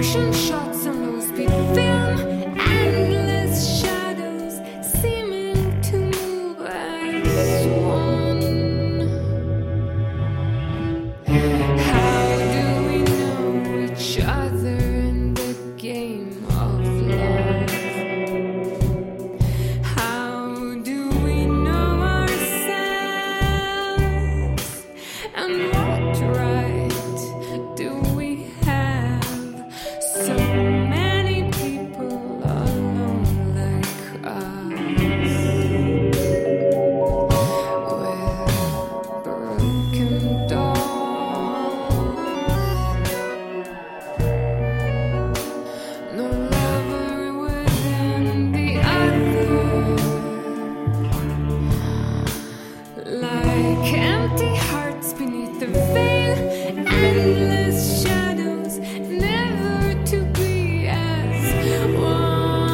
Action shots on low-speed film, endless shadows seeming to move as one. How do we know each other in the game of love? How do we know ourselves? And what right do we have? So many people alone like us. We're broken dolls. No lover within the other. Like empty hearts beneath the veil, endless shadows, never to be as one.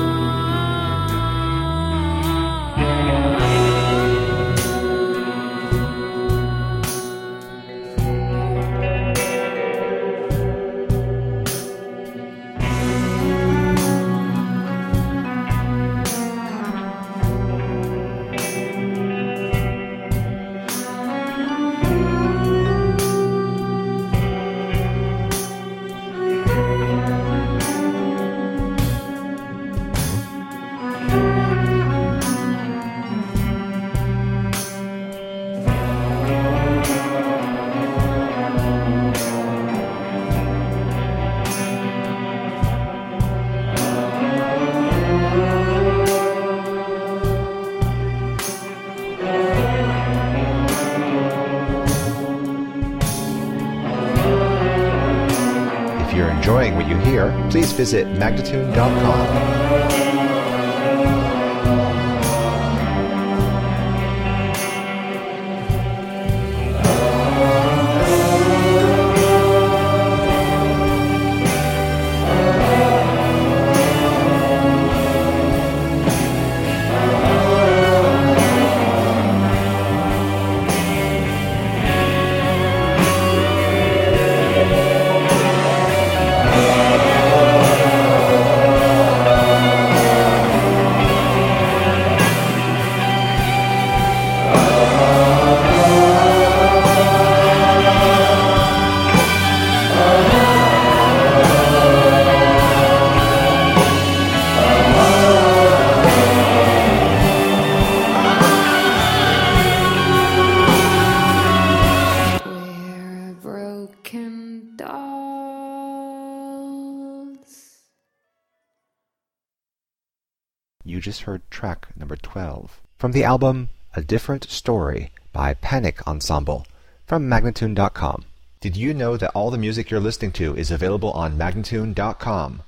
If you're enjoying what you hear, please visit magnatune.com. We're broken dolls. You just heard track number 12 from the album A Different Story by Panic Ensemble from Magnatune.com. Did you know that all the music you're listening to is available on Magnatune.com?